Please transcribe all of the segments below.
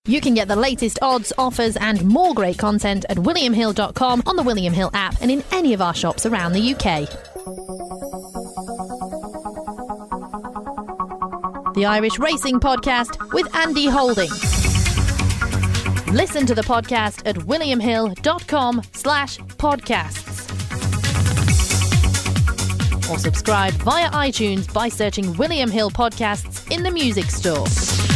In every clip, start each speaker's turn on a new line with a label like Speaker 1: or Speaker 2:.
Speaker 1: You can get the latest odds, offers and more great content at williamhill.com, on the William Hill app and in any of our shops around the UK. The Irish Racing Podcast with Andy Holding. Listen to the podcast at williamhill.com/podcasts. Or subscribe via iTunes by searching William Hill Podcasts in the music store.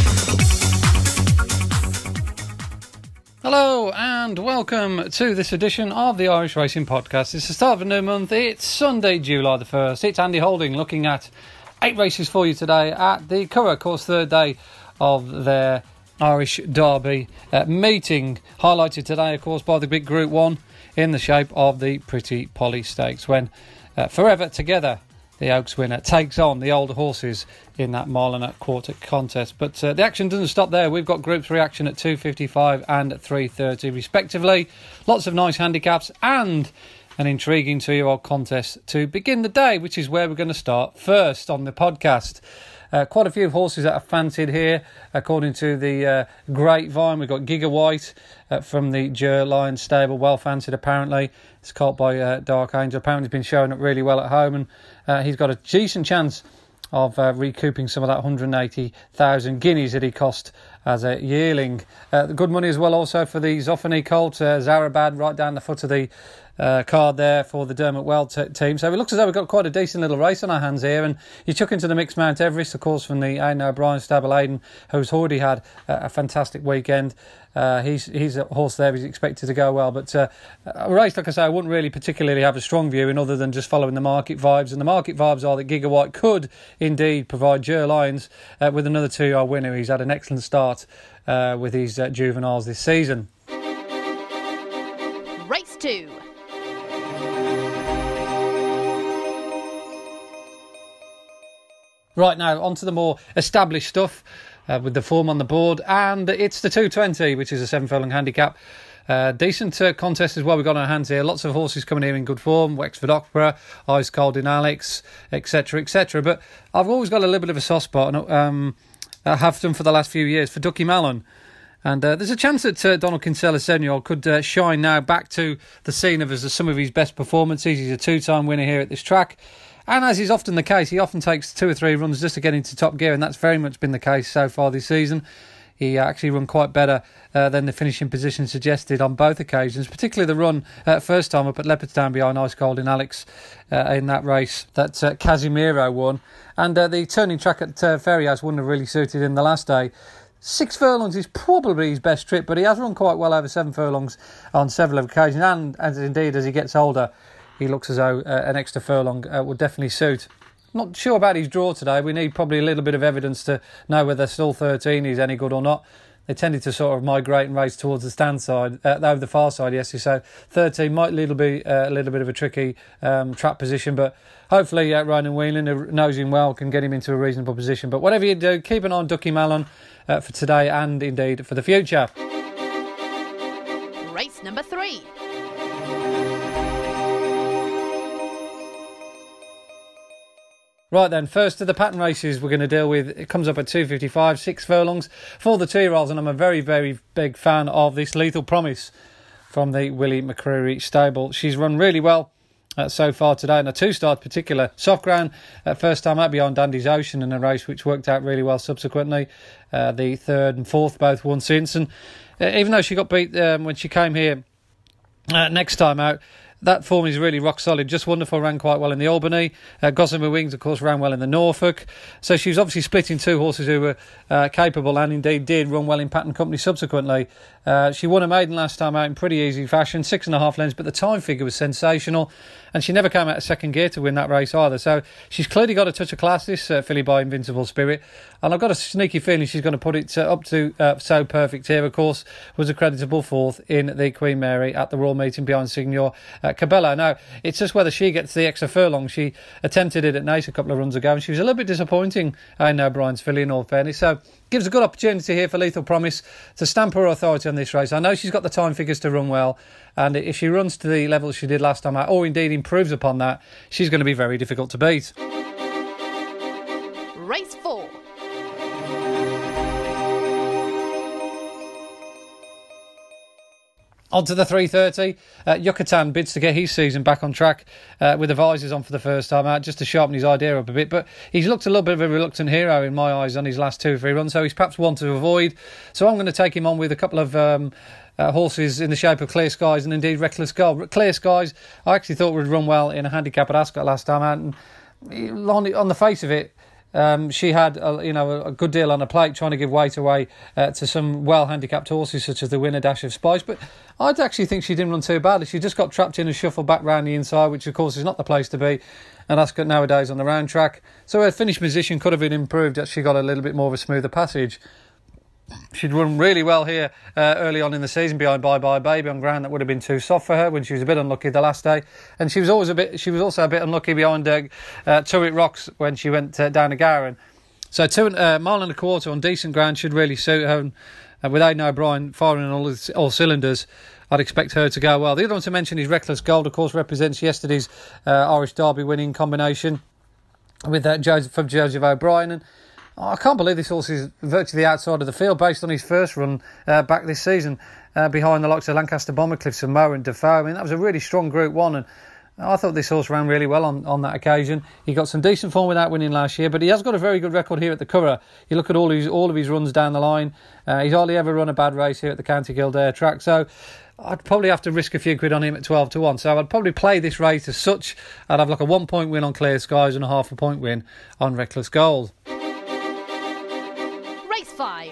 Speaker 2: Hello and welcome to this edition of the Irish Racing Podcast. It's the start of a new month. It's Sunday, July the 1st. It's Andy Holding looking at 8 races for you today at the Curragh Course, third day of their Irish Derby meeting. Highlighted today, of course, by the big Group 1 in the shape of the Pretty Polly Stakes, when Forever Together, the Oaks winner, takes on the older horses in that mile and a quarter contest. But the action doesn't stop there. We've got Group 3 action at 2:55 and 3:30 respectively. Lots of nice handicaps and an intriguing 2-year-old contest to begin the day, which is where we're going to start first on the podcast. Quite a few horses that are fancied here, according to the grapevine. We've got Giga White from the Ger Lion stable, well fancied apparently. It's caught by Dark Angel. Apparently he's been showing up really well at home, and he's got a decent chance of recouping some of that 180,000 guineas that he cost as a yearling. Good money as well also for the Zoffany Colt, Zarabad, right down the foot of the card there for the Dermot Weld team. So it looks as though we've got quite a decent little race on our hands here, and you chuck into the mix Mount Everest, of course, from the Aidan O'Brien stable. Aidan, who's already had a fantastic weekend. He's a horse there, he's expected to go well, but a race, like I say, I wouldn't really particularly have a strong view in, other than just following the market vibes, and the market vibes are that Giga White could indeed provide Ger Lions with another 2-year winner. He's had an excellent start with his juveniles this season.
Speaker 1: Race 2.
Speaker 2: Right, now on to the more established stuff with the form on the board, and it's the 220, which is a 7-furlong handicap. Decent contest as well we've got on our hands here. Lots of horses coming here in good form. Wexford Opera, Ice Cold in Alex, etc, etc. But I've always got a little bit of a soft spot, and I have done for the last few years, for Ducky Mallon. And there's a chance that Donald Kinsella Senior could shine now back to the scene of some of his best performances. He's a 2-time winner here at this track. And as is often the case, he often takes 2 or 3 runs just to get into top gear, and that's very much been the case so far this season. He actually run quite better than the finishing position suggested on both occasions, particularly the run first time up at Leopardstown behind Ice Cold in Alex in that race that Casimiro won. And the turning track at Ferryhouse wouldn't have really suited him the last day. 6 furlongs is probably his best trip, but he has run quite well over 7 furlongs on several occasions, and as indeed as he gets older, he looks as though an extra furlong would definitely suit. Not sure about his draw today. We need probably a little bit of evidence to know whether still 13 is any good or not. They tended to sort of migrate and race towards the stand side, over the far side yesterday. So 13 might be a little bit of a tricky trap position, but hopefully Ronan Whelan, who knows him well, can get him into a reasonable position. But whatever you do, keep an eye on Ducky Mallon for today and indeed for the future.
Speaker 1: Race number 3.
Speaker 2: Right then, first of the pattern races we're going to deal with. It comes up at 2:55, 6 furlongs for the 2-year-olds, and I'm a very, very big fan of this Lethal Promise from the Willie McCreary stable. She's run really well so far today, and a 2-star in particular. Soft ground, first time out behind Dandy's Ocean in a race which worked out really well subsequently. The 3rd and 4th both won since, and even though she got beat when she came here next time out, that form is really rock solid. Just wonderful. Ran quite well in the Albany. Gossamer Wings, of course, ran well in the Norfolk. So she was obviously splitting 2 horses who were capable, and indeed did run well in Pattern Company subsequently. She won a maiden last time out in pretty easy fashion, 6.5 lengths, but the time figure was sensational, and she never came out of second gear to win that race either. So she's clearly got a touch of class, this filly by Invincible Spirit, and I've got a sneaky feeling she's going to put it up to So Perfect here. Of course, was a creditable 4th in the Queen Mary at the Royal Meeting behind Signor Cabello. Now, it's just whether she gets the extra furlong. She attempted it at Naas a couple of runs ago, and she was a little bit disappointing, I know, Brian's filly, in all fairness. So gives a good opportunity here for Lethal Promise to stamp her authority on this race. I know she's got the time figures to run well, and if she runs to the level she did last time out, or indeed improves upon that, she's going to be very difficult to beat.
Speaker 1: Race 4.
Speaker 2: On to the 3:30. Yucatan bids to get his season back on track with the visors on for the first time out, just to sharpen his idea up a bit. But he's looked a little bit of a reluctant hero in my eyes on his last 2-3 runs, so he's perhaps one to avoid. So I'm going to take him on with a couple of horses in the shape of Clear Skies and indeed Reckless Gold. Clear Skies, I actually thought would run well in a handicap at Ascot last time out, and on the face of it, she had a good deal on her plate, trying to give weight away to some well-handicapped horses such as the Winner Dash of Spice. But I'd actually think she didn't run too badly. She just got trapped in and shuffled back round the inside, which of course is not the place to be, and Ascot nowadays on the round track. So her finish position could have been improved as she got a little bit more of a smoother passage. She'd run really well here early on in the season behind Bye Bye Baby on ground that would have been too soft for her when she was a bit unlucky the last day, and she was also a bit unlucky behind Turret Rocks when she went down to Gowran. So 2.25 miles on decent ground should really suit her, and with Aidan O'Brien firing on all cylinders, I'd expect her to go well. The other one to mention is Reckless Gold, of course, represents yesterday's Irish Derby winning combination with Joseph O'Brien, and I can't believe this horse is virtually outside of the field based on his first run back this season behind the likes of Lancaster Bombercliffs and Moore and Defoe. I mean, that was a really strong Group 1, and I thought this horse ran really well on that occasion. He got some decent form without winning last year, but he has got a very good record here at the Curragh. You look at all of his runs down the line. He's hardly ever run a bad race here at the County Kildare track, so I'd probably have to risk a few quid on him at 12-1. So I'd probably play this race as such. I'd have like a 1 point win on Clear Skies and a half a point win on Reckless Gold.
Speaker 1: Race 5.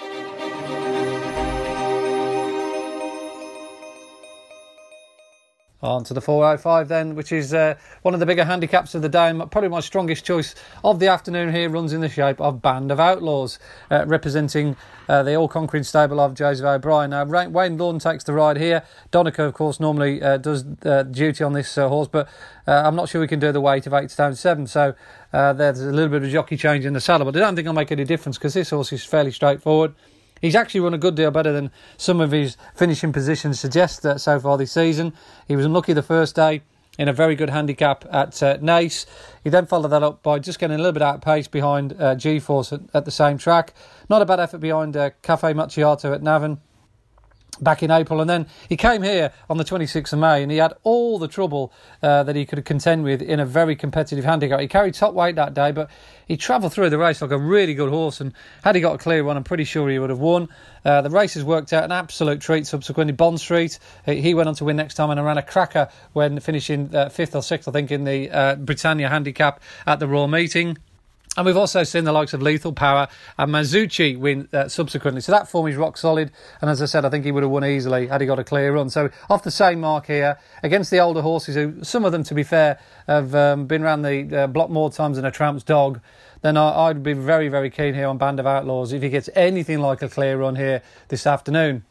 Speaker 2: On to the 4:05 then, which is one of the bigger handicaps of the day. Probably my strongest choice of the afternoon here runs in the shape of Band of Outlaws, representing the all-conquering stable of Joseph O'Brien. Now, Wayne Lorne takes the ride here. Donica, of course, normally does duty on this horse, but I'm not sure we can do the weight of 8 stone 7, so there's a little bit of a jockey change in the saddle, but I don't think it'll make any difference because this horse is fairly straightforward. He's actually run a good deal better than some of his finishing positions suggest so far this season. He was unlucky the first day in a very good handicap at Naas. He then followed that up by just getting a little bit out of pace behind G-Force at the same track. Not a bad effort behind Cafe Macchiato at Navan back in April, and then he came here on the 26th of May and he had all the trouble that he could contend with in a very competitive handicap. He carried top weight that day, but he travelled through the race like a really good horse, and had he got a clear one, I'm pretty sure he would have won. The race has worked out an absolute treat subsequently. Bond Street, he went on to win next time and ran a cracker when finishing 5th or 6th, I think, in the Britannia handicap at the Royal Meeting. And we've also seen the likes of Lethal Power and Mazucchi win subsequently. So that form is rock solid. And as I said, I think he would have won easily had he got a clear run. So off the same mark here, against the older horses, who some of them, to be fair, have been around the block more times than a tramp's dog, then I'd be very, very keen here on Band of Outlaws if he gets anything like a clear run here this afternoon.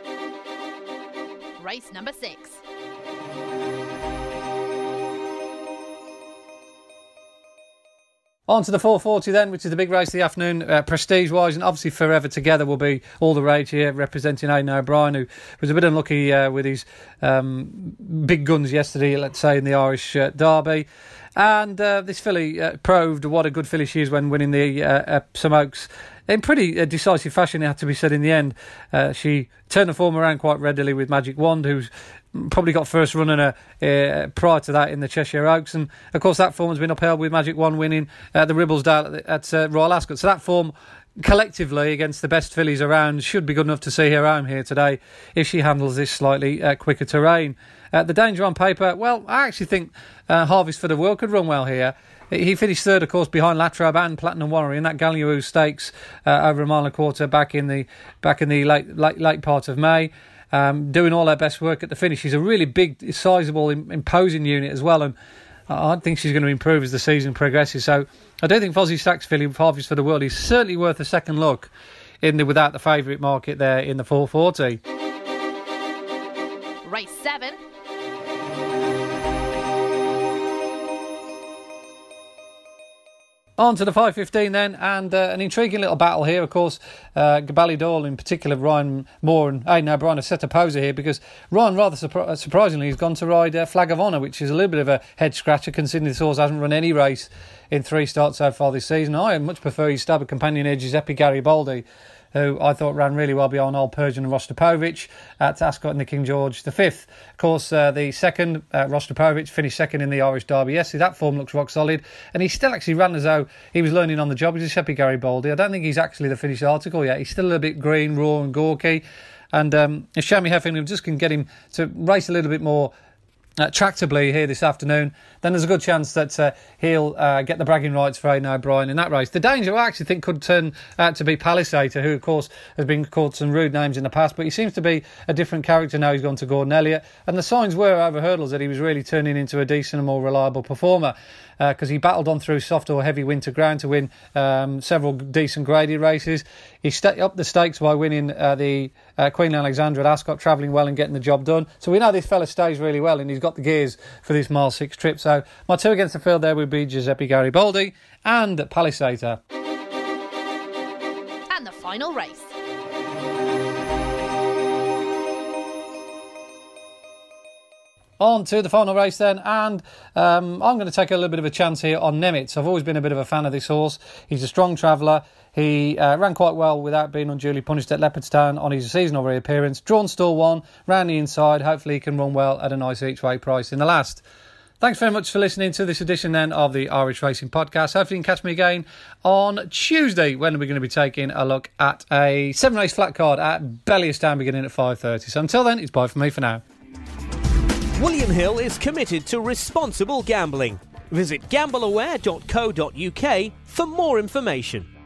Speaker 1: Race number 6.
Speaker 2: On to the 4:40 then, which is the big race of the afternoon, prestige-wise, and obviously Forever Together will be all the rage here, representing Aidan O'Brien, who was a bit unlucky with his big guns yesterday, let's say, in the Irish Derby. And this filly proved what a good filly she is when winning the Epsom Oaks in pretty decisive fashion, it had to be said in the end. She turned the form around quite readily with Magic Wand, who's probably got first run in prior to that in the Cheshire Oaks, and of course that form has been upheld with Magic Wand winning the Ribblesdale at Royal Ascot. So that form collectively against the best fillies around should be good enough to see her home here today if she handles this slightly quicker terrain. The danger on paper, well, I actually think Harvest for the World could run well here. He finished third, of course, behind Latrobe and Platinum Warrior in that Galliou Stakes over 1.25 miles back in the late part of May. Doing all her best work at the finish. She's a really big, sizable, imposing unit as well, and I think she's going to improve as the season progresses. So I don't think Fozzie Stack's filly Harvest for the World is certainly worth a second look in the without the favourite market there in the 4:40.
Speaker 1: Race 7.
Speaker 2: On to the 5:15 then, and an intriguing little battle here, of course. Ballydall, in particular, Ryan Moore and Aidan O'Brien have set a poser here because Ryan, rather surprisingly, has gone to ride Flag of Honour, which is a little bit of a head-scratcher considering this horse hasn't run any race in 3 starts so far this season. I much prefer his stabber companion edge, Giuseppe Garibaldi, who I thought ran really well behind Old Persian and Rostropovich at Ascot and the King George V. Of course, the second, Rostropovich, finished second in the Irish Derby yesterday. That form looks rock solid, and he still actually ran as though he was learning on the job. He's Giuseppe Garibaldi. I don't think he's actually the finished article yet. He's still a little bit green, raw and gawky. And if Shammy Heffingham just can get him to race a little bit more tractably here this afternoon, then there's a good chance that he'll get the bragging rights for Aidan O'Brien in that race. The danger I actually think could turn out to be Palisator, who of course has been called some rude names in the past, but he seems to be a different character now he's gone to Gordon Elliott, and the signs were over hurdles that he was really turning into a decent and more reliable performer, because he battled on through soft or heavy winter ground to win several decent graded races. He upped the stakes by winning the Queen Alexandra at Ascot, travelling well and getting the job done. So we know this fella stays really well, and he's got the gears for this mile 6 trip. So my two against the field there would be Giuseppe Garibaldi and Palisator.
Speaker 1: And the final race.
Speaker 2: On to the final race then, and I'm going to take a little bit of a chance here on Nemitz. I've always been a bit of a fan of this horse. He's a strong traveller. He ran quite well without being unduly punished at Leopardstown on his seasonal reappearance. Drawn stall 1, round the inside. Hopefully he can run well at a nice each way price in the last. Thanks very much for listening to this edition then of the Irish Racing Podcast. Hopefully you can catch me again on Tuesday, when we're going to be taking a look at a 7-race flat card at Bellierstown beginning at 5:30. So until then, it's bye from me for now.
Speaker 3: William Hill is committed to responsible gambling. Visit gambleaware.co.uk for more information.